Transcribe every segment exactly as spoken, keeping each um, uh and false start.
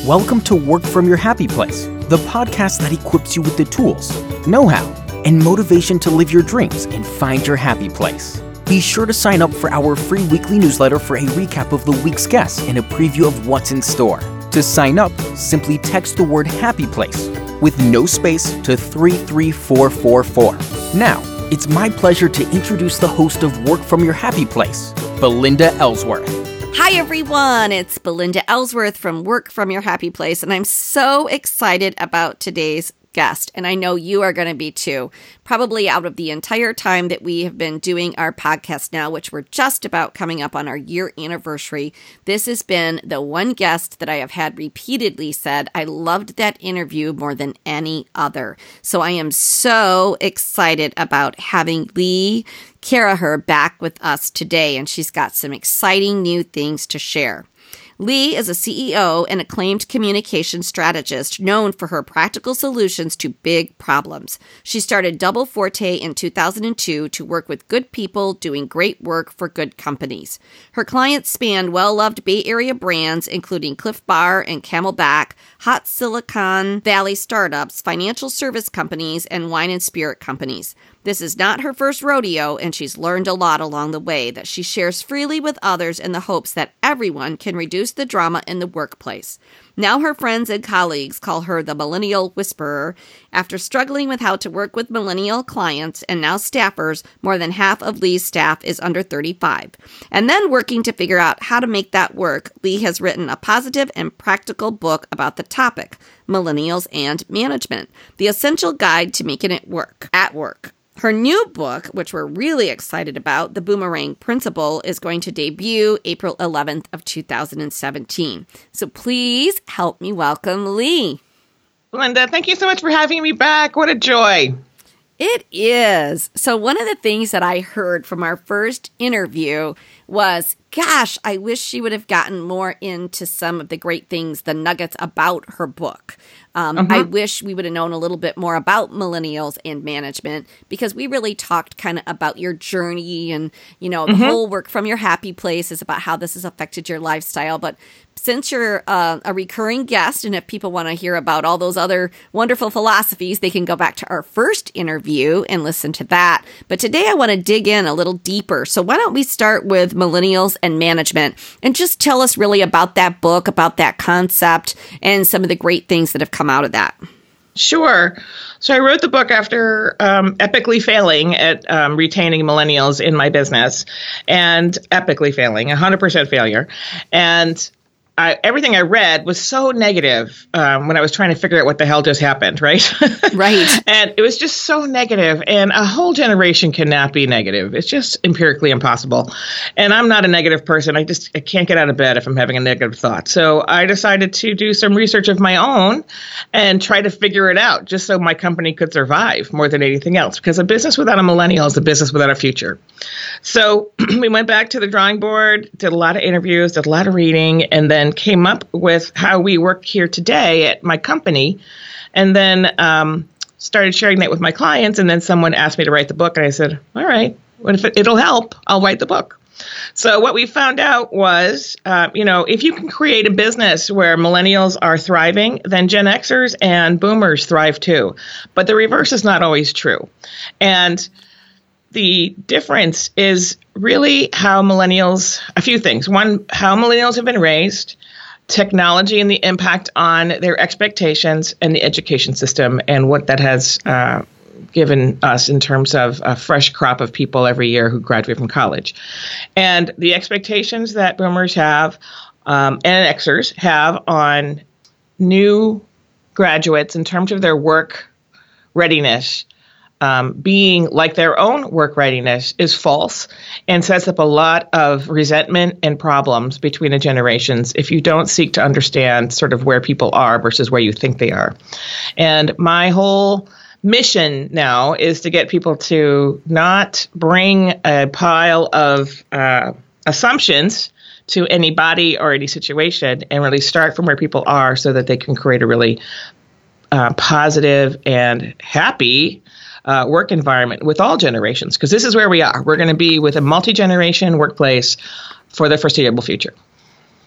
Welcome to Work From Your Happy Place, the podcast that equips you with the tools, know-how, and motivation to live your dreams and find your happy place. Be sure to sign up for our free weekly newsletter for a recap of the week's guests and a preview of what's in store. To sign up, simply text the word Happy Place with no space to three three four four four. Now, it's my pleasure to introduce the host of Work From Your Happy Place, Belinda Ellsworth. Hi, everyone. It's Belinda Ellsworth from Work From Your Happy Place, and I'm so excited about today's guest, and I know you are going to be too. Probably out of the entire time that we have been doing our podcast now, which we're just about coming up on our year anniversary, this has been the one guest that I have had repeatedly said, I loved that interview more than any other. So I am so excited about having Lee Caraher back with us today, and she's got some exciting new things to share. Lee is a C E O and acclaimed communication strategist known for her practical solutions to big problems. She started Double Forte in two thousand two to work with good people doing great work for good companies. Her clients span well-loved Bay Area brands including Cliff Bar and Camelback, hot Silicon Valley startups, financial service companies, and wine and spirit companies. This is not her first rodeo, and she's learned a lot along the way that she shares freely with others in the hopes that everyone can reduce the drama in the workplace. Now her friends and colleagues call her the Millennial Whisperer. After struggling with how to work with millennial clients and now staffers, more than half of Lee's staff is under thirty-five. And then working to figure out how to make that work, Lee has written a positive and practical book about the topic, Millennials and Management, the essential guide to making it work at work. Her new book, which we're really excited about, The Boomerang Principle, is going to debut April eleventh of two thousand seventeen. So please help me welcome Lee. Linda, thank you so much for having me back. What a joy. It is. So one of the things that I heard from our first interview was, gosh, I wish she would have gotten more into some of the great things, the nuggets about her book. Um, uh-huh. I wish we would have known a little bit more about millennials and management, because we really talked kind of about your journey and, you know, the mm-hmm. whole Work From Your Happy Place is about how this has affected your lifestyle. But since you're uh, a recurring guest, and if people want to hear about all those other wonderful philosophies, they can go back to our first interview and listen to that. But today I want to dig in a little deeper. So why don't we start with millennials and management and just tell us really about that book, about that concept, and some of the great things that have come out of that. Sure. So I wrote the book after um, epically failing at um, retaining millennials in my business, and epically failing, one hundred percent failure. And I, everything I read was so negative um, when I was trying to figure out what the hell just happened, right? Right. And it was just so negative, and a whole generation cannot be negative. It's just empirically impossible. And I'm not a negative person. I just I can't get out of bed if I'm having a negative thought. So I decided to do some research of my own and try to figure it out, just so my company could survive more than anything else, because a business without a millennial is a business without a future. So we went back to the drawing board, did a lot of interviews, did a lot of reading, and then came up with how we work here today at my company, and then um, started sharing that with my clients. And then someone asked me to write the book, and I said, all right, what if it, it'll help? I'll write the book. So what we found out was, uh, you know, if you can create a business where millennials are thriving, then Gen Xers and boomers thrive too. But the reverse is not always true. And the difference is really how millennials, a few things. One, how millennials have been raised, technology and the impact on their expectations, and the education system and what that has uh, given us in terms of a fresh crop of people every year who graduate from college. And the expectations that boomers have um, and Xers have on new graduates in terms of their work readiness, Um, being like their own work readiness, is false and sets up a lot of resentment and problems between the generations if you don't seek to understand sort of where people are versus where you think they are. And my whole mission now is to get people to not bring a pile of uh, assumptions to any body or any situation, and really start from where people are so that they can create a really uh, positive and happy Uh, work environment with all generations, because this is where we are. We're going to be with a multi-generation workplace for the foreseeable future.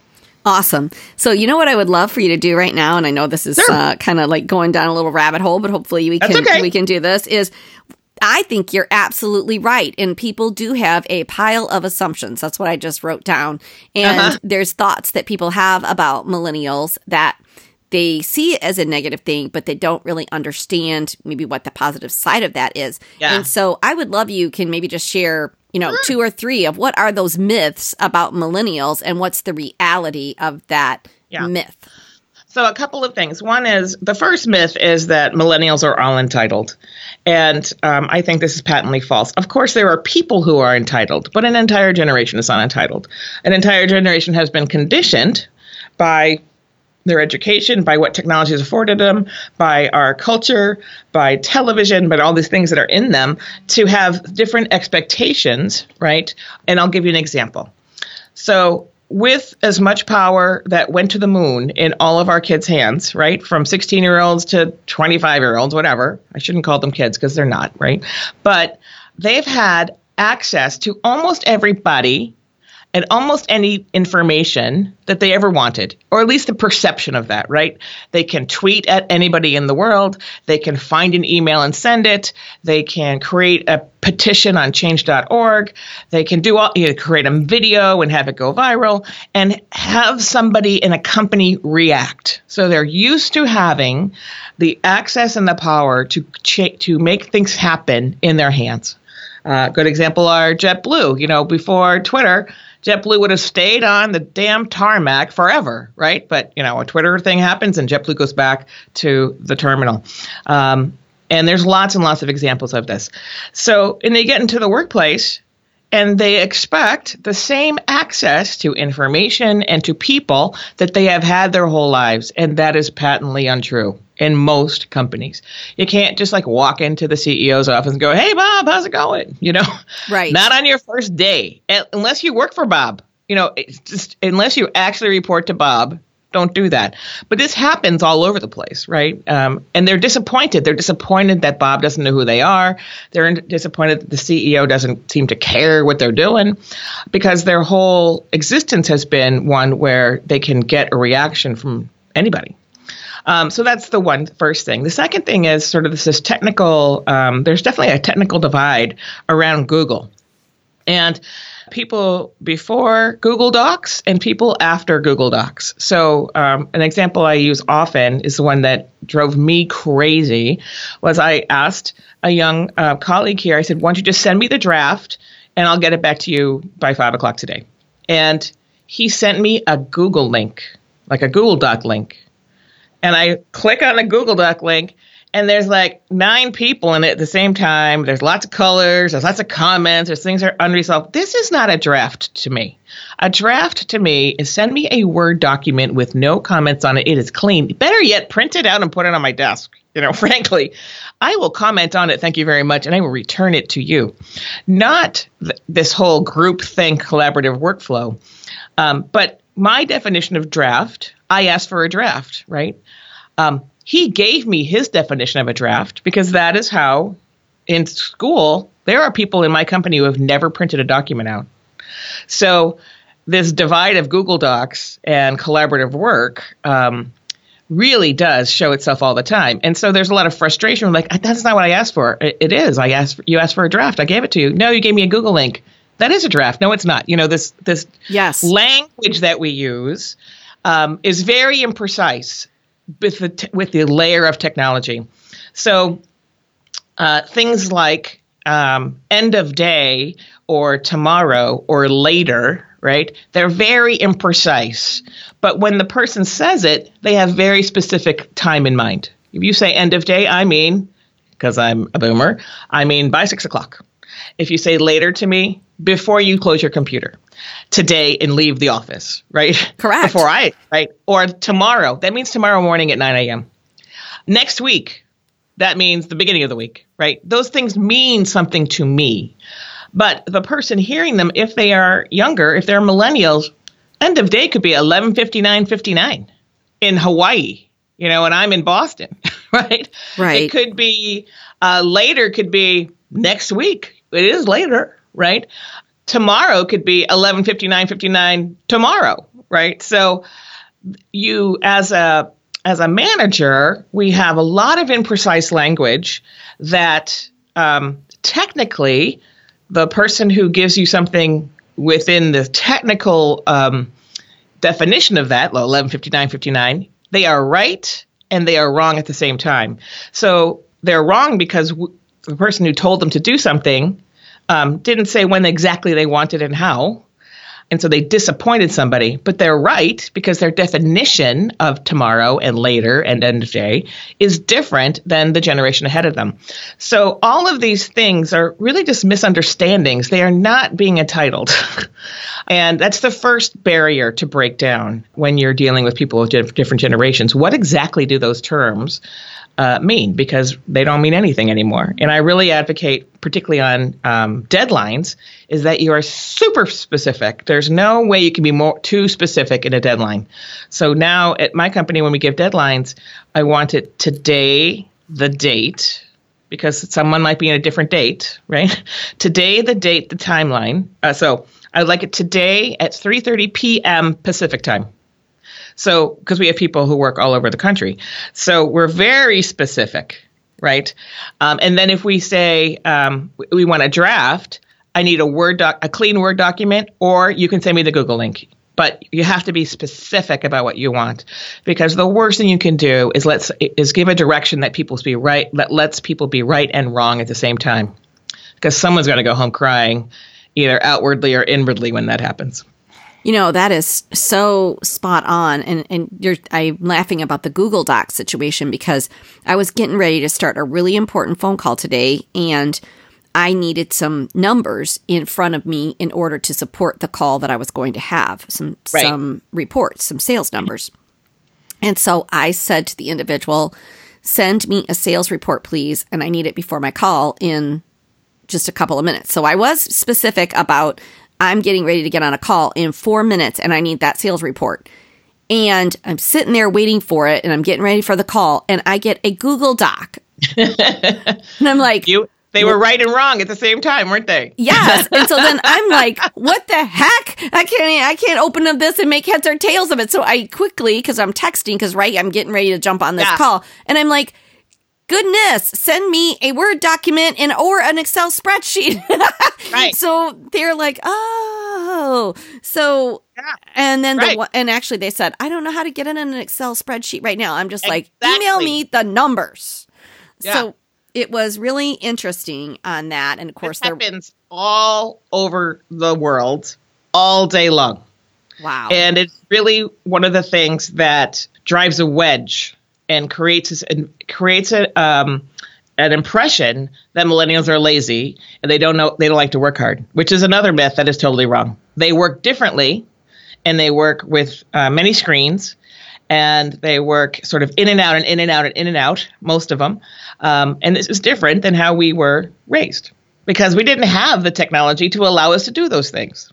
Awesome. So you know what I would love for you to do right now, and I know this is Sure. uh, kind of like going down a little rabbit hole, but hopefully we That's can okay. we can do this, is I think you're absolutely right. And people do have a pile of assumptions. That's what I just wrote down. And Uh-huh. there's thoughts that people have about millennials that they see it as a negative thing, but they don't really understand maybe what the positive side of that is. Yeah. And so I would love you can maybe just share, you know, two or three of what are those myths about millennials and what's the reality of that Yeah. myth. So a couple of things. One is, the first myth is that millennials are all entitled. And um, I think this is patently false. Of course, there are people who are entitled, but an entire generation is not entitled. An entire generation has been conditioned by their education, by what technology has afforded them, by our culture, by television, but all these things that are in them, to have different expectations, right? And I'll give you an example. So with as much power that went to the moon in all of our kids' hands, right, from sixteen-year-olds to twenty-five-year-olds, whatever. I shouldn't call them kids because they're not, right? But they've had access to almost everybody and almost any information that they ever wanted, or at least the perception of that, right? They can tweet at anybody in the world. They can find an email and send it. They can create a petition on change dot org. They can do all, you know, create a video and have it go viral and have somebody in a company react. So they're used to having the access and the power to cha- to make things happen in their hands. Uh, good example are JetBlue. You know, before Twitter, JetBlue would have stayed on the damn tarmac forever, right? But, you know, a Twitter thing happens and JetBlue goes back to the terminal. Um, and there's lots and lots of examples of this. So, and they get into the workplace and they expect the same access to information and to people that they have had their whole lives. And that is patently untrue in most companies. You can't just like walk into the C E O's office and go, "Hey, Bob, how's it going?" You know, Right. Not on your first day, unless you work for Bob. You know, it's just unless you actually report to Bob, don't do that. But this happens all over the place, right? Um, and they're disappointed. They're disappointed that Bob doesn't know who they are. They're disappointed that the C E O doesn't seem to care what they're doing, because their whole existence has been one where they can get a reaction from anybody. Um, so that's the one first thing. The second thing is sort of this, this technical, um, there's definitely a technical divide around Google. And people before Google Docs and people after Google Docs. So um, an example I use often is the one that drove me crazy, was I asked a young uh, colleague here, I said, "Why don't you just send me the draft and I'll get it back to you by five o'clock today." And he sent me a Google link, like a Google Doc link. And I click on the Google Doc link, and there's like nine people in it at the same time. There's lots of colors. There's lots of comments. There's things that are unresolved. This is not a draft to me. A draft to me is send me a Word document with no comments on it. It is clean. Better yet, print it out and put it on my desk. You know, frankly, I will comment on it. Thank you very much. And I will return it to you. Not th- this whole group think collaborative workflow. Um, but my definition of draft, I asked for a draft, right? Um, he gave me his definition of a draft because that is how, in school, there are people in my company who have never printed a document out. So this divide of Google Docs and collaborative work um, really does show itself all the time. And so there's a lot of frustration. Like, that's not what I asked for. It, it is. I asked. You asked for a draft. I gave it to you. No, you gave me a Google link. That is a draft. No, it's not. You know, this this Yes. language that we use um, is very imprecise with the t- with the layer of technology. So uh, things like um, end of day or tomorrow or later, right? They're very imprecise. But when the person says it, they have very specific time in mind. If you say end of day, I mean, because I'm a boomer, I mean by six o'clock. If you say later to me, before you close your computer, today and leave the office, right? Correct. Before I, right? Or tomorrow, that means tomorrow morning at nine a.m. Next week, that means the beginning of the week, right? Those things mean something to me. But the person hearing them, if they are younger, if they're millennials, end of day could be eleven fifty-nine fifty-nine in Hawaii, you know, and I'm in Boston, right? Right. It could be uh, later, could be next week. It is later, right? Tomorrow could be eleven fifty-nine fifty-nine tomorrow, right? So you, as a as a manager, we have a lot of imprecise language that um, technically the person who gives you something within the technical um, definition of that, eleven fifty-nine fifty-nine, they are right and they are wrong at the same time. So they're wrong because w- the person who told them to do something um, didn't say when exactly they wanted and how. And so they disappointed somebody, but they're right because their definition of tomorrow and later and end of day is different than the generation ahead of them. So all of these things are really just misunderstandings. They are not being entitled. And that's the first barrier to break down when you're dealing with people of different generations. What exactly do those terms Uh, mean, because they don't mean anything anymore. And I really advocate, particularly on um, deadlines, is that you are super specific. There's no way you can be more too specific in a deadline. So now at my company, when we give deadlines, I want it today, the date, because someone might be in a different date, right? Today, the date, the timeline. Uh, so I'd like it today at three thirty p.m. Pacific time. So, because we have people who work all over the country. So we're very specific, right? Um, and then if we say um, we want a draft, I need a Word doc, a clean Word document, or you can send me the Google link. But you have to be specific about what you want, because the worst thing you can do is let's is give a direction that people be right, that lets people be right and wrong at the same time, because someone's going to go home crying, either outwardly or inwardly, when that happens. You know, that is so spot on. And, and you're, I'm laughing about the Google Docs situation because I was getting ready to start a really important phone call today, and I needed some numbers in front of me in order to support the call that I was going to have, some right. some reports, some sales numbers. And so I said to the individual, send me a sales report, please, and I need it before my call in just a couple of minutes. So I was specific about I'm getting ready to get on a call in four minutes and I need that sales report. And I'm sitting there waiting for it and I'm getting ready for the call and I get a Google Doc. And I'm like, you, they were right and wrong at the same time, weren't they? Yes. And so then I'm like, what the heck? I can't, I can't open up this and make heads or tails of it. So I quickly, cause I'm texting, cause right, I'm getting ready to jump on this yeah. call. And I'm like, goodness, send me a Word document and or an Excel spreadsheet. Right. So they're like, oh, so, yeah. and then, right. the, and actually they said, I don't know how to get in an Excel spreadsheet right now. I'm just exactly. like, email me the numbers. Yeah. So it was really interesting on that. And of course, it happens all over the world all day long. Wow. And it's really one of the things that drives a wedge and creates and creates a um, an impression that millennials are lazy and they don't know they don't like to work hard, which is another myth that is totally wrong. They work differently, and they work with uh, many screens, and they work sort of in and out and in and out and in and out. Most of them, um, and this is different than how we were raised because we didn't have the technology to allow us to do those things.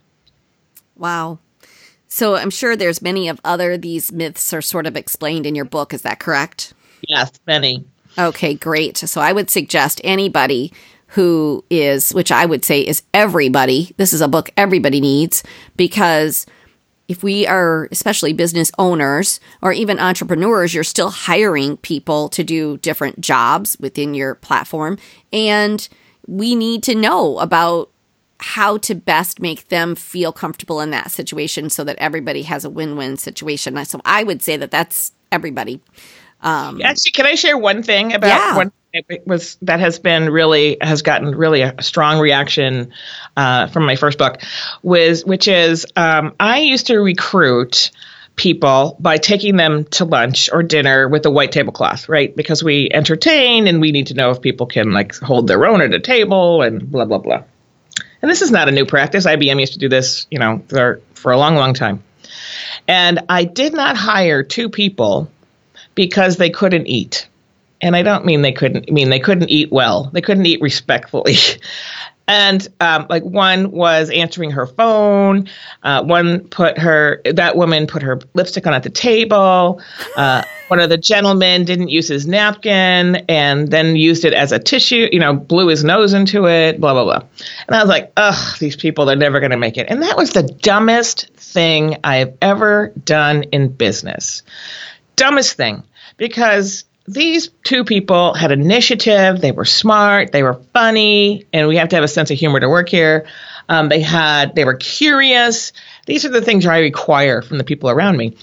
Wow. So I'm sure there's many of other, these myths are sort of explained in your book. Is that correct? Yes, many. Okay, great. So I would suggest anybody who is, which I would say is everybody, this is a book everybody needs, because if we are, especially business owners or even entrepreneurs, you're still hiring people to do different jobs within your platform. And we need to know about how to best make them feel comfortable in that situation so that everybody has a win-win situation. So I would say that that's everybody. Um, Actually, can I share one thing about yeah. one it was that has been really has gotten really a strong reaction uh, from my first book was which is um, I used to recruit people by taking them to lunch or dinner with a white tablecloth, right? Because we entertain and we need to know if people can like hold their own at a table and blah, blah, blah. And this is not a new practice. I B M used to do this, you know, for, for a long, long time. And I did not hire two people because they couldn't eat. And I don't mean they couldn't, I mean they couldn't eat well. They couldn't eat respectfully. And um, like one was answering her phone. Uh, one put her, that woman put her lipstick on at the table. Uh, one of the gentlemen didn't use his napkin and then used it as a tissue, you know, blew his nose into it, blah, blah, blah. And I was like, ugh, these people, they're never going to make it. And that was the dumbest thing I've ever done in business. Dumbest thing, because these two people had initiative. They were smart. They were funny. And we have to have a sense of humor to work here. Um, they had, they were curious. These are the things I require from the people around me.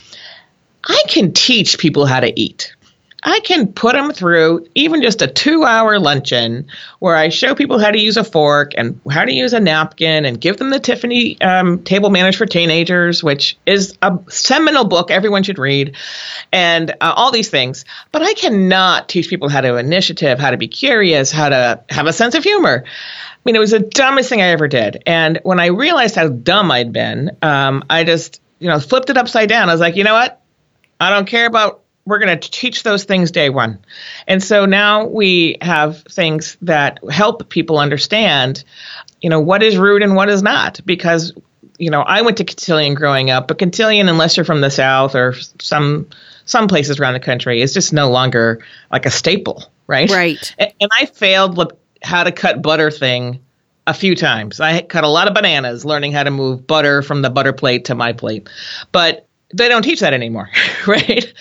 I can teach people how to eat. I can put them through even just a two-hour luncheon where I show people how to use a fork and how to use a napkin and give them the Tiffany um, Table Manners for Teenagers, which is a seminal book everyone should read, and uh, all these things. But I cannot teach people how to have initiative, how to be curious, how to have a sense of humor. I mean, it was the dumbest thing I ever did. And when I realized how dumb I'd been, um, I just, you know, flipped it upside down. I was like, you know what? I don't care about We're going to teach those things day one. And so now we have things that help people understand, you know, what is rude and what is not. Because, you know, I went to Cotillion growing up, but Cotillion, unless you're from the South or some some places around the country, is just no longer like a staple, right? Right. And, and I failed the how to cut butter thing a few times. I cut a lot of bananas learning how to move butter from the butter plate to my plate. But they don't teach that anymore, right?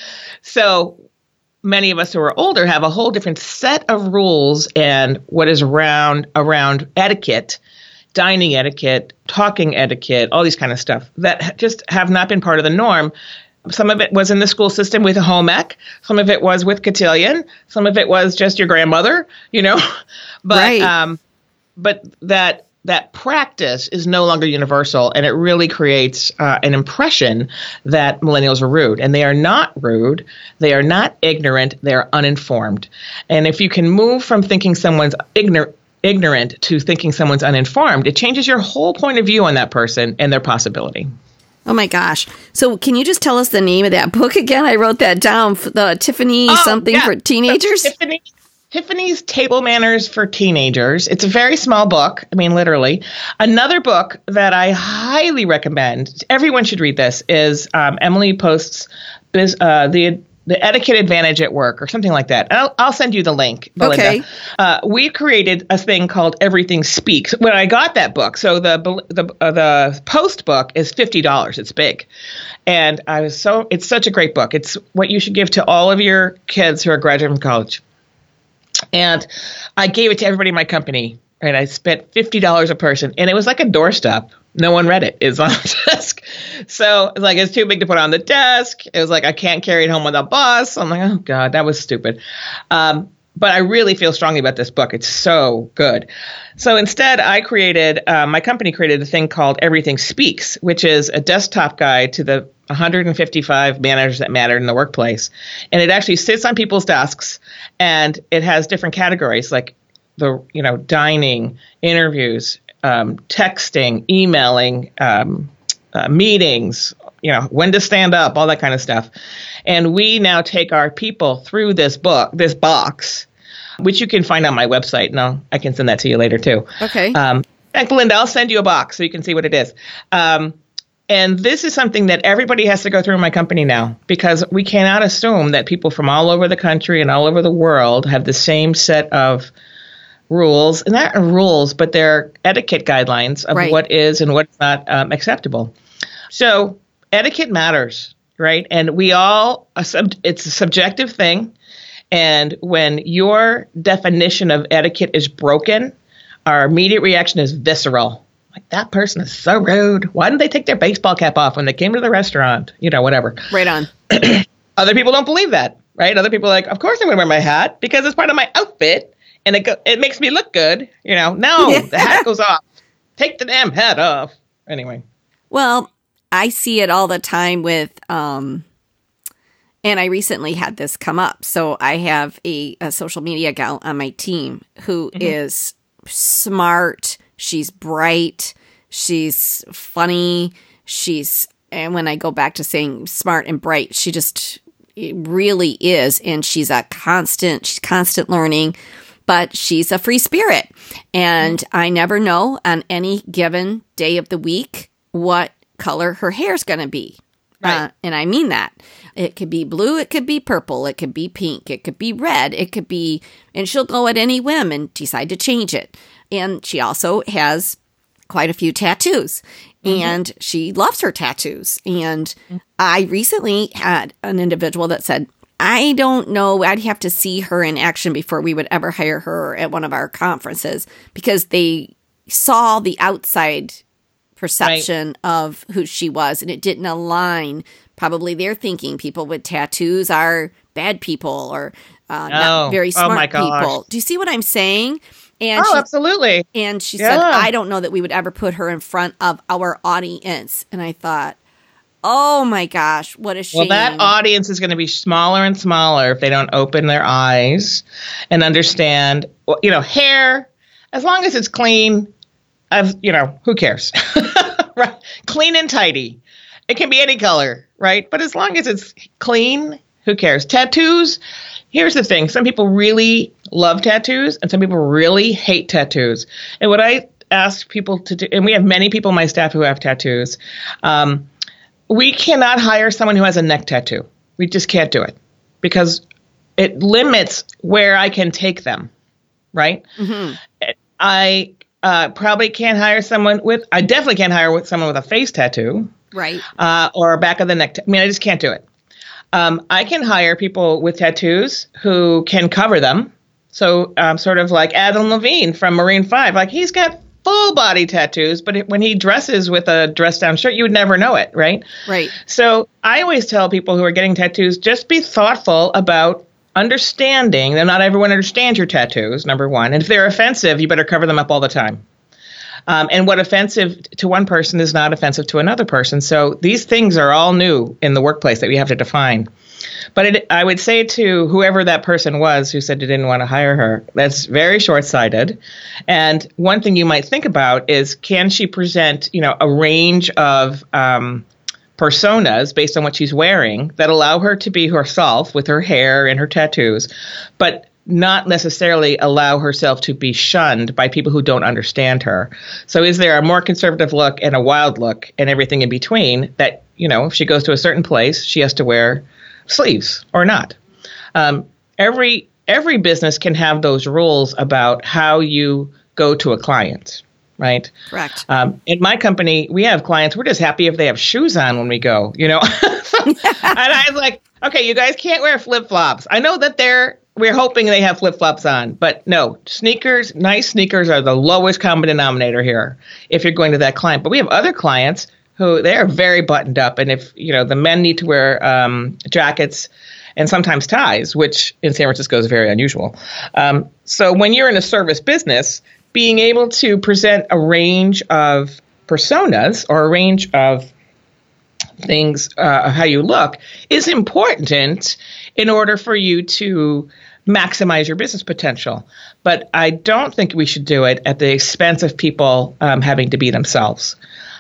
So many of us who are older have a whole different set of rules and what is around around etiquette, dining etiquette, talking etiquette, all these kind of stuff that just have not been part of the norm. Some of it was in the school system with home ec. Some of it was with Cotillion. Some of it was just your grandmother, you know. But right. um, but that. that practice is no longer universal, and it really creates uh, an impression that millennials are rude. And they are not rude. They are not ignorant. They are uninformed. And if you can move from thinking someone's ignor- ignorant to thinking someone's uninformed, it changes your whole point of view on that person and their possibility. Oh, my gosh. So can you just tell us the name of that book again? I wrote that down, the Tiffany oh, something yeah. for teenagers. So Tiffany. Tiffany's Table Manners for Teenagers. It's a very small book. I mean, literally. Another book that I highly recommend, everyone should read this, is um, Emily Post's uh, the the Etiquette Advantage at Work or something like that. I'll, I'll send you the link, Belinda. Okay. Uh, we created a thing called Everything Speaks. When I got that book, so the the uh, the Post book is fifty dollars. It's big. And I was so, it's such a great book. It's what you should give to all of your kids who are graduating from college. And I gave it to everybody in my company, and I spent fifty dollars a person, and it was like a doorstop. No one read it. It was on the desk. So it's like, it's too big to put on the desk. It was like, I can't carry it home with a bus. I'm like, oh, God, that was stupid. Um, but I really feel strongly about this book. It's so good. So instead, I created, uh, my company created a thing called Everything Speaks, which is a desktop guide to the one hundred fifty-five manners that matter in the workplace. And it actually sits on people's desks, and it has different categories like the, you know, dining, interviews, um, texting, emailing, um, uh, meetings, you know, when to stand up, all that kind of stuff. And we now take our people through this book, this box, which you can find on my website. And I'll, I can send that to you later, too. Okay. Um, in fact, Belinda, I'll send you a box so you can see what it is. Um, and this is something that everybody has to go through in my company now, because we cannot assume that people from all over the country and all over the world have the same set of rules. And not rules, but they're etiquette guidelines of right. what is and what's not um, acceptable. So etiquette matters, right? And we all, it's a subjective thing. And when your definition of etiquette is broken, our immediate reaction is visceral. Like, that person is so rude. Why didn't they take their baseball cap off when they came to the restaurant? You know, whatever. Right on. Other people don't believe that, right? Other people are like, of course I'm going to wear my hat because it's part of my outfit and it go- it makes me look good. You know, no, yeah. The hat goes off. Take the damn hat off. Anyway. Well, I see it all the time with, um, and I recently had this come up. So I have a, a social media gal on my team who mm-hmm. is smart. She's bright. She's funny. She's, and when I go back to saying smart and bright, she just really is. And she's a constant, she's constant learning. but she's a free spirit. And I never know on any given day of the week what color her hair's going to be. Right. Uh, and I mean that. It could be blue, it could be purple, it could be pink, it could be red, it could be, and she'll go at any whim and decide to change it. And she also has quite a few tattoos, mm-hmm. and she loves her tattoos. And mm-hmm. I recently had an individual that said, I don't know, I'd have to see her in action before we would ever hire her at one of our conferences, because they saw the outside perception right. of who she was, and it didn't align. Probably they're thinking people with tattoos are bad people or uh, oh. not very smart oh my people. Do you see what I'm saying? And oh, she, absolutely. And she yeah. said, I don't know that we would ever put her in front of our audience. And I thought, oh my gosh, what a shame. Well, that audience is going to be smaller and smaller if they don't open their eyes and understand, you know, hair, as long as it's clean, I've, you know, who cares? Right? Clean and tidy. It can be any color, right? But as long as it's clean, who cares? Tattoos, here's the thing. Some people really love tattoos and some people really hate tattoos. And what I ask people to do, and we have many people on my staff who have tattoos, um, we cannot hire someone who has a neck tattoo. We just can't do it because it limits where I can take them, right? Mm-hmm. I uh, probably can't hire someone with, I definitely can't hire with someone with a face tattoo. Right. Uh, or a back of the neck. T- I mean, I just can't do it. Um, I can hire people with tattoos who can cover them. So um, sort of like Adam Levine from Marine five. Like he's got full body tattoos, but it, when he dresses with a dress down shirt, you would never know it, right? Right. So I always tell people who are getting tattoos, just be thoughtful about understanding that not everyone understands your tattoos, number one. And if they're offensive, you better cover them up all the time. Um, and what offensive to one person is not offensive to another person. So these things are all new in the workplace that we have to define. But it, I would say to whoever that person was who said they didn't want to hire her, that's very short-sighted. And one thing you might think about is, can she present, you know, a range of um, personas based on what she's wearing that allow her to be herself with her hair and her tattoos, but not necessarily allow herself to be shunned by people who don't understand her. So is there a more conservative look and a wild look and everything in between that, you know, if she goes to a certain place, she has to wear sleeves or not? Um, every every business can have those rules about how you go to a client, right? Correct. Um, in my company, we have clients, we're just happy if they have shoes on when we go, you know? And I was like, okay, you guys can't wear flip-flops. I know that they're We're hoping they have flip-flops on, but no, sneakers, nice sneakers are the lowest common denominator here if you're going to that client. But we have other clients who they are very buttoned up. And if, you know, the men need to wear um, jackets and sometimes ties, which in San Francisco is very unusual. Um, so when you're in a service business, being able to present a range of personas or a range of things, uh, how you look, is important in order for you to maximize your business potential. But I don't think we should do it at the expense of people um, having to be themselves.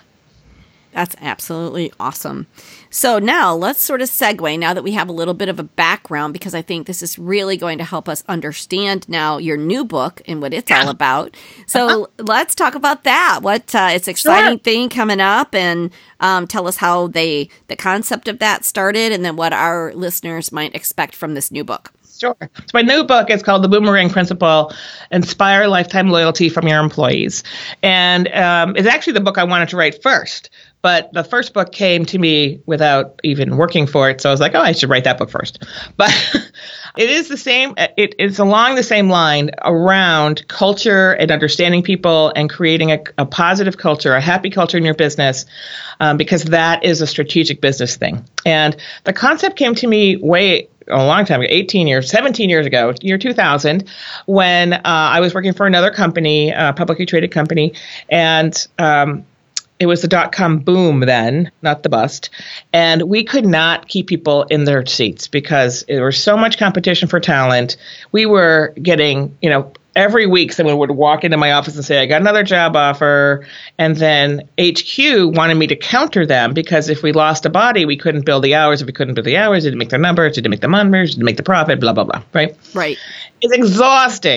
That's absolutely awesome. So now let's sort of segue now that we have a little bit of a background, because I think this is really going to help us understand now your new book and what it's all about. So uh-huh. let's talk about that. What uh, it's an exciting sure. thing coming up, and um, tell us how they the concept of that started, and then what our listeners might expect from this new book. Sure. So my new book is called The Boomerang Principle, Inspire Lifetime Loyalty from Your Employees. And um, it's actually the book I wanted to write first. But the first book came to me without even working for it. So I was like, oh, I should write that book first. But it is the same. It, it's along the same line around culture and understanding people and creating a, a positive culture, a happy culture in your business, um, because that is a strategic business thing. And the concept came to me way a long time ago, eighteen years, seventeen years ago, year two thousand, when uh, I was working for another company, a publicly traded company. And um, it was the dot-com boom then, not the bust. And we could not keep people in their seats because there was so much competition for talent. We were getting, you know, every week someone would walk into my office and say, I got another job offer. And then H Q wanted me to counter them because if we lost a body, we couldn't bill the hours. If we couldn't bill the hours, it didn't make the numbers, it didn't make the numbers, it didn't make the profit, blah, blah, blah, right? Right. It's exhausting.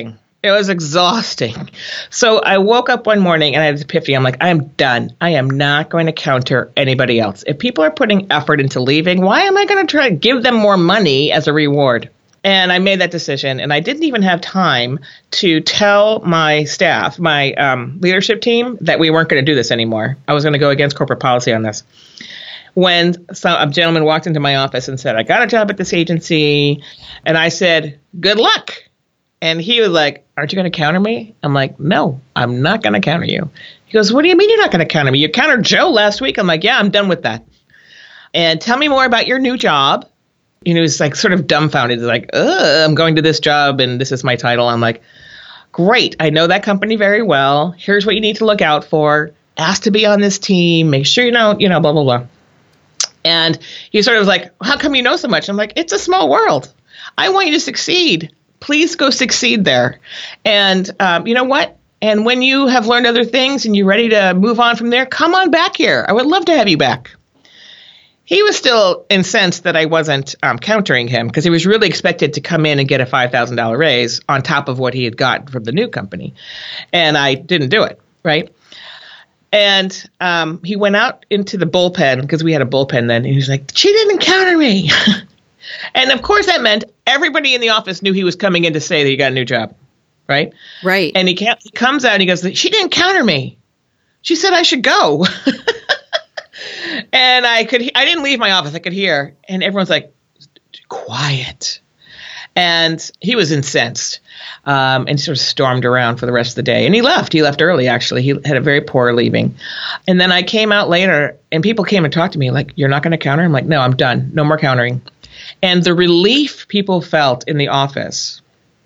It was exhausting. So I woke up one morning and I had this epiphany. I'm like, I'm done. I am not going to counter anybody else. If people are putting effort into leaving, why am I going to try to give them more money as a reward? And I made that decision. And I didn't even have time to tell my staff, my um, leadership team, that we weren't going to do this anymore. I was going to go against corporate policy on this. When some, a gentleman walked into my office and said, I got a job at this agency. And I said, good luck. And he was like, aren't you going to counter me? I'm like, no, I'm not going to counter you. He goes, what do you mean you're not going to counter me? You countered Joe last week. I'm like, yeah, I'm done with that. And tell me more about your new job. You know, he's like sort of dumbfounded. He's like, ugh, I'm going to this job and this is my title. I'm like, great. I know that company very well. Here's what you need to look out for. Ask to be on this team. Make sure you know, you know, blah, blah, blah. And he sort of was like, how come you know so much? I'm like, it's a small world. I want you to succeed. Please go succeed there. And um, you know what? And when you have learned other things and you're ready to move on from there, come on back here. I would love to have you back. He was still incensed that I wasn't um, countering him because he was really expected to come in and get a five thousand dollars raise on top of what he had got from the new company. And I didn't do it, right? And um, he went out into the bullpen because we had a bullpen then. And he was like, she didn't counter me. And of course that meant everybody in the office knew he was coming in to say that he got a new job, right? Right. And he, can't, he comes out and he goes, she didn't counter me. She said I should go. And I could, I didn't leave my office. I could hear. And everyone's like, quiet. And he was incensed um, and sort of stormed around for the rest of the day. And he left. He left early, actually. He had a very poor leaving. And then I came out later and people came and talked to me like, you're not going to counter? I'm like, no, I'm done. No more countering. And the relief people felt in the office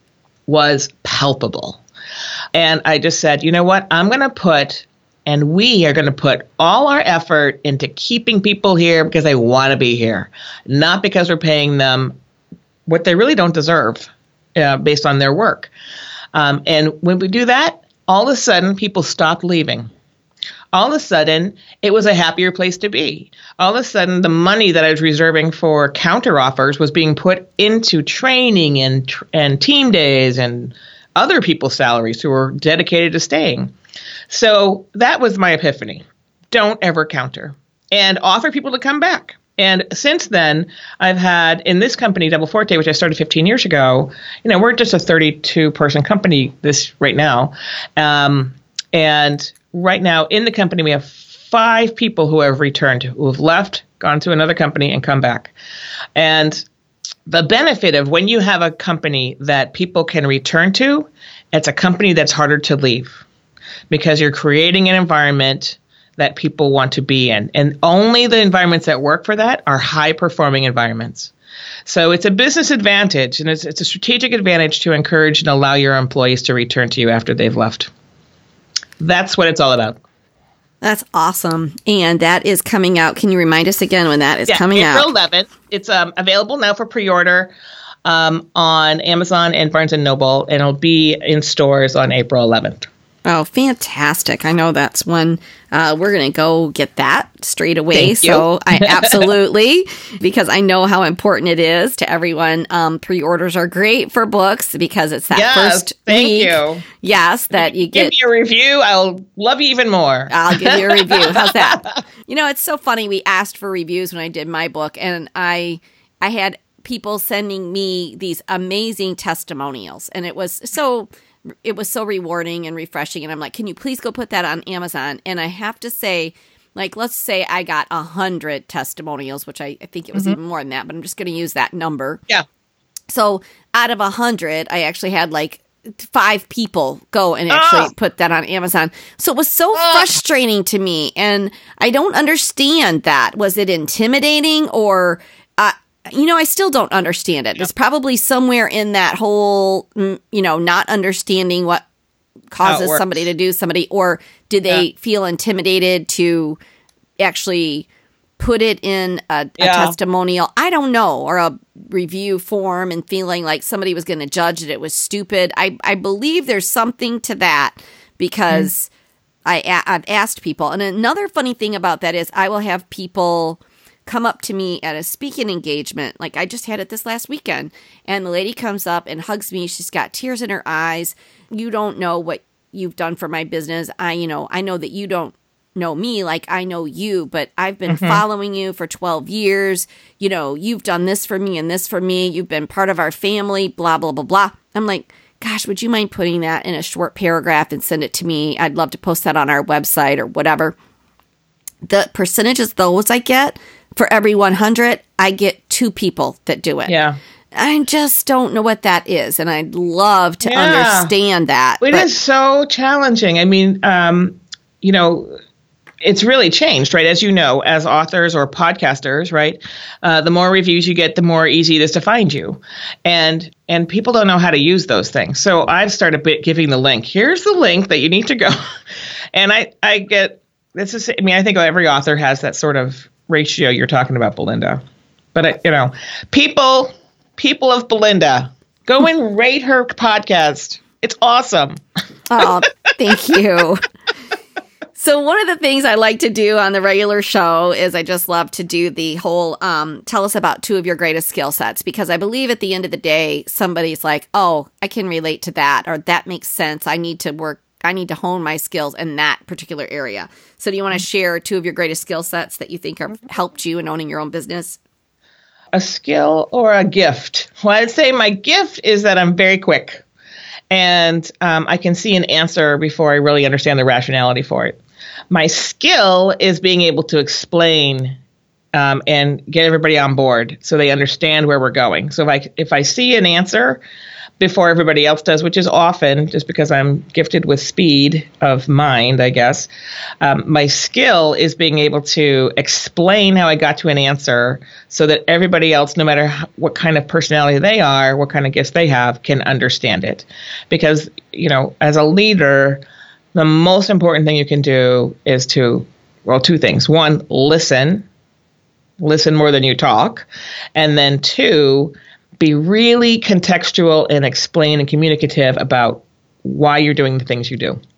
was palpable. And I just said, you know what? I'm going to put, and we are going to put all our effort into keeping people here because they want to be here, not because we're paying them what they really don't deserve uh, based on their work. Um, and when we do that, all of a sudden people stopped leaving. All of a sudden, it was a happier place to be. All of a sudden, the money that I was reserving for counter offers was being put into training and and team days and other people's salaries who were dedicated to staying. So that was my epiphany. Don't ever counter. And offer people to come back. And since then, I've had, in this company, Double Forte, which I started fifteen years ago, you know, we're just a thirty-two person company this right now. Um, and right now in the company, we have five people who have returned, who have left, gone to another company, and come back. And the benefit of when you have a company that people can return to, it's a company that's harder to leave because you're creating an environment that people want to be in. And only the environments that work for that are high-performing environments. So it's a business advantage, and it's, it's a strategic advantage to encourage and allow your employees to return to you after they've left. That's what it's all about. That's awesome. And that is coming out. Can you remind us again when that is yeah, coming April out? April eleventh. It's um, available now for pre-order um, on Amazon and Barnes and Noble, and it'll be in stores on April eleventh. Oh, fantastic. I know that's one. Uh, we're going to go get that straight away. Thank so you. I absolutely, because I know how important it is to everyone. Um, pre-orders are great for books because it's that yes, first thank week. you. Yes, that you get. Give me a review. I'll love you even more. I'll give you a review. How's that? You know, it's so funny. We asked for reviews when I did my book, and I, I had people sending me these amazing testimonials, and it was so... It was so rewarding and refreshing. And I'm like, can you please go put that on Amazon? And I have to say, like, let's say I got a hundred testimonials, which I, I think it was mm-hmm. even more than that, but I'm just going to use that number. Yeah. So out of a hundred, I actually had like five people go and actually oh. put that on Amazon. So it was so oh. frustrating to me. And I don't understand that. Was it intimidating or... Uh, You know, I still don't understand it. Yep. It's probably somewhere in that whole, you know, not understanding what causes somebody to do somebody, or did they yeah. feel intimidated to actually put it in a, a yeah. testimonial? I don't know, or a review form and feeling like somebody was going to judge that it was stupid. I, I believe there's something to that because mm. I, I've asked people. And another funny thing about that is I will have people come up to me at a speaking engagement. Like I just had it this last weekend, and the lady comes up and hugs me. She's got tears in her eyes. You don't know what you've done for my business. I, you know, I know that you don't know me like I know you, but I've been mm-hmm. following you for twelve years. You know, you've done this for me and this for me. You've been part of our family, blah, blah, blah, blah. I'm like, gosh, would you mind putting that in a short paragraph and send it to me? I'd love to post that on our website or whatever. The percentages those I get, for every one hundred, I get two people that do it. Yeah. I just don't know what that is, and I'd love to yeah. understand that. It but- is so challenging. I mean, um, you know, it's really changed, right? As you know, as authors or podcasters, right? Uh, the more reviews you get, the more easy it is to find you. And and people don't know how to use those things. So I've started giving the link. Here's the link that you need to go. And I, I get, this is, I mean, I think every author has that sort of ratio you're talking about, Belinda. But, I, you know, people, people of Belinda, go and rate her podcast. It's awesome. Oh, thank you. So one of the things I like to do on the regular show is I just love to do the whole um, tell us about two of your greatest skill sets, because I believe at the end of the day, somebody's like, oh, I can relate to that, or that makes sense. I need to work. I need to hone my skills in that particular area. So do you want to share two of your greatest skill sets that you think have helped you in owning your own business? A skill or a gift? Well, I'd say my gift is that I'm very quick, and um, I can see an answer before I really understand the rationality for it. My skill is being able to explain um, and get everybody on board so they understand where we're going. So if I if I see an answer before everybody else does, which is often just because I'm gifted with speed of mind, I guess, um, my skill is being able to explain how I got to an answer so that everybody else, no matter what kind of personality they are, what kind of gifts they have, can understand it. Because, you know, as a leader, the most important thing you can do is to, well, two things. One, listen, listen more than you talk. And then two, be really contextual and explain and communicative about why you're doing the things you do.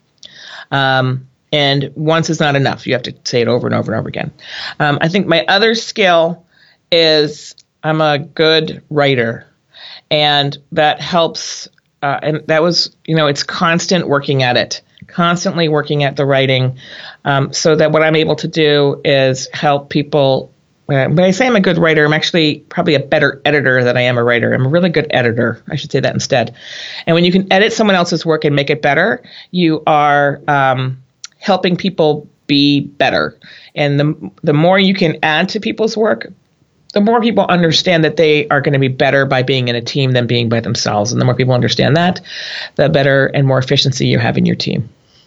Um, and once is not enough. You have to say it over and over and over again. Um, I think my other skill is I'm a good writer. And that helps. Uh, and that was, you know, it's constant working at it. Constantly working at the writing, um, so that what I'm able to do is help people. Uh, when I say I'm a good writer, I'm actually probably a better editor than I am a writer. I'm a really good editor. I should say that instead. And when you can edit someone else's work and make it better, you are um, helping people be better. And the the more you can add to people's work, the more people understand that they are going to be better by being in a team than being by themselves. And the more people understand that, the better and more efficiency you have in your team.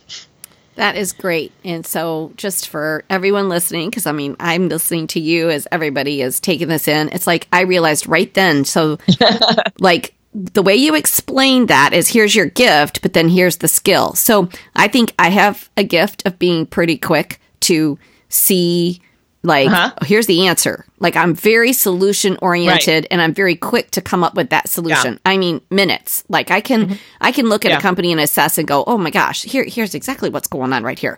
That is great. And so just for everyone listening, because I mean, I'm listening to you as everybody is taking this in. It's like I realized right then. So like the way you explained that is here's your gift, but then here's the skill. So I think I have a gift of being pretty quick to see like, uh-huh. here's the answer. Like I'm very solution oriented, right. And I'm very quick to come up with that solution. Yeah. I mean, minutes. Like I can, mm-hmm. I can look at yeah. a company and assess and go, oh my gosh, here, here's exactly what's going on right here.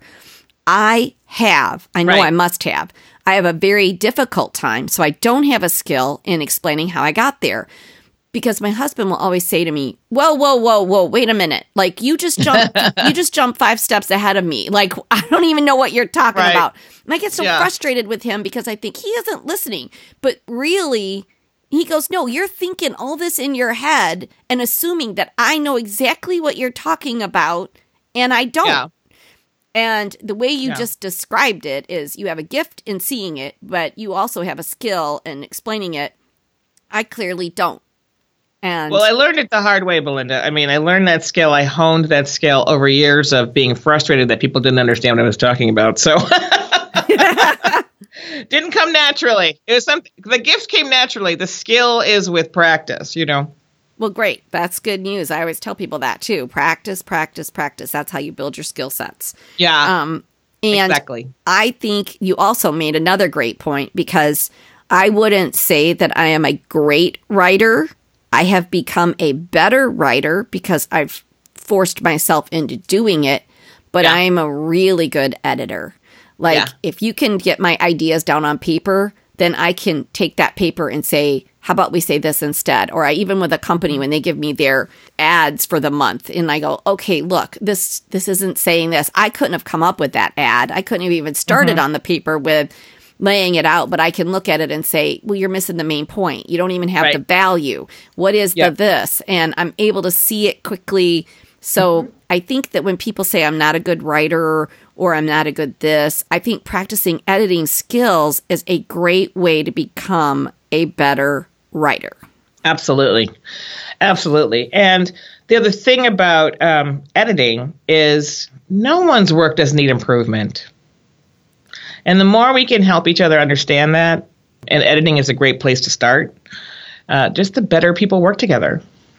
I have, I know right. I must have, I have a very difficult time. So I don't have a skill in explaining how I got there. Because my husband will always say to me, whoa, whoa, whoa, whoa, wait a minute. Like you just jumped, you just jumped five steps ahead of me. Like, I don't even know what you're talking right. about. And I get so yeah. frustrated with him because I think he isn't listening. But really, he goes, no, you're thinking all this in your head and assuming that I know exactly what you're talking about. And I don't. Yeah. And the way you yeah. just described it is you have a gift in seeing it, but you also have a skill in explaining it. I clearly don't. And well, I learned it the hard way, Belinda. I mean, I learned that skill. I honed that skill over years of being frustrated that people didn't understand what I was talking about. So didn't come naturally. It was something. The gift came naturally. The skill is with practice, you know. Well, great. That's good news. I always tell people that too. Practice, practice, practice. That's how you build your skill sets. Yeah. Um, and exactly. I think you also made another great point because I wouldn't say that I am a great writer. I have become a better writer because I've forced myself into doing it, but yeah. I'm a really good editor. Like, yeah. if you can get my ideas down on paper, then I can take that paper and say, how about we say this instead? Or I even with a company, when they give me their ads for the month and I go, okay, look, this this isn't saying this. I couldn't have come up with that ad. I couldn't have even started mm-hmm. on the paper with laying it out, but I can look at it and say, well, you're missing the main point. You don't even have right. the value. What is yep. the this? And I'm able to see it quickly. So mm-hmm. I think that when people say I'm not a good writer or I'm not a good this, I think practicing editing skills is a great way to become a better writer. Absolutely. Absolutely. And the other thing about um, editing is no one's work doesn't need improvement. And the more we can help each other understand that, and editing is a great place to start, uh, just the better people work together.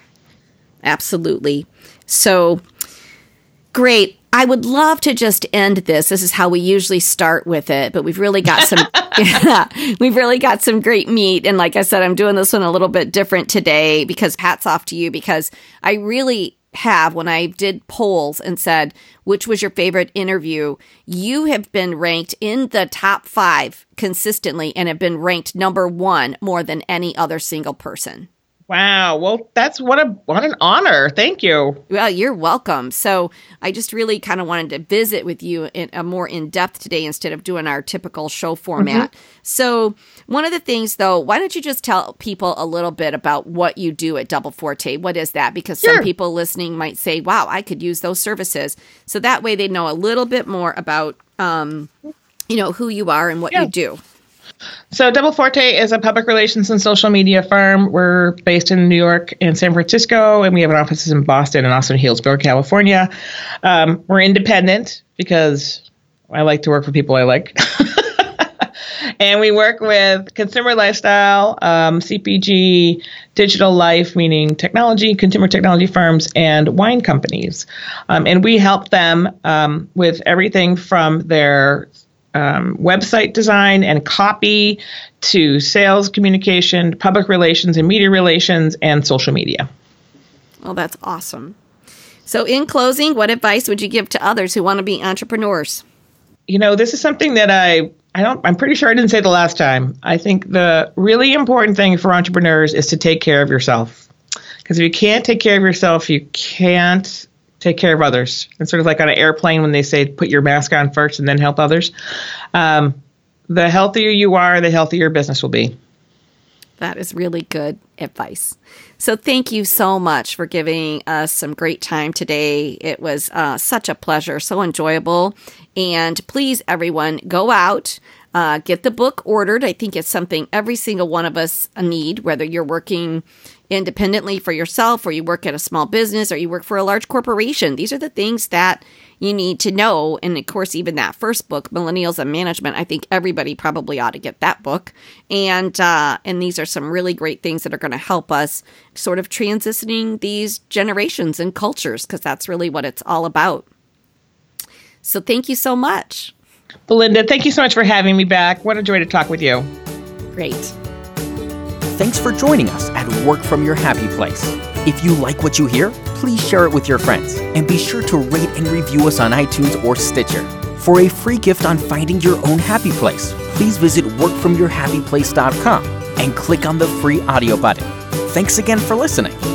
Absolutely. So, great. I would love to just end this. This is how we usually start with it, but we've really got some, yeah, we've really got some great meat. And like I said, I'm doing this one a little bit different today because hats off to you, because I really have, when I did polls and said, which was your favorite interview, you have been ranked in the top five consistently and have been ranked number one more than any other single person. Wow. Well, that's what a what an honor. Thank you. Well, you're welcome. So I just really kind of wanted to visit with you in a more in-depth today instead of doing our typical show format. Mm-hmm. So one of the things, though, why don't you just tell people a little bit about what you do at Double Forte? What is that? Because sure. some people listening might say, wow, I could use those services. So that way they know a little bit more about, um, you know, who you are and what yeah. you do. So Double Forte is a public relations and social media firm. We're based in New York and San Francisco, and we have an office in Boston and also in Hillsborough, California. Um, we're independent because I like to work for people I like. And we work with consumer lifestyle, um, C P G, digital life, meaning technology, consumer technology firms, and wine companies. Um, and we help them um, with everything from their Um, website design and copy to sales communication, public relations and media relations, and social media. Well, that's awesome. So in closing, what advice would you give to others who want to be entrepreneurs? You know, this is something that I, I don't, I'm pretty sure I didn't say the last time. I think the really important thing for entrepreneurs is to take care of yourself. Because if you can't take care of yourself, you can't take care of others. It's sort of like on an airplane when they say put your mask on first and then help others. Um, the healthier you are, the healthier your business will be. That is really good advice. So thank you so much for giving us some great time today. It was uh, such a pleasure, so enjoyable. And please, everyone, go out, uh, get the book ordered. I think it's something every single one of us need, whether you're working independently for yourself or you work at a small business or you work for a large corporation. These are the things that you need to know. And of course, even that first book, Millennials and Management, I think everybody probably ought to get that book. And uh, and these are some really great things that are going to help us sort of transitioning these generations and cultures, because that's really what it's all about. So thank you so much. Belinda, thank you so much for having me back. What a joy to talk with you. Great. Thanks for joining us at Work From Your Happy Place. If you like what you hear, please share it with your friends and be sure to rate and review us on iTunes or Stitcher. For a free gift on finding your own happy place, please visit work from your happy place dot com and click on the free audio button. Thanks again for listening.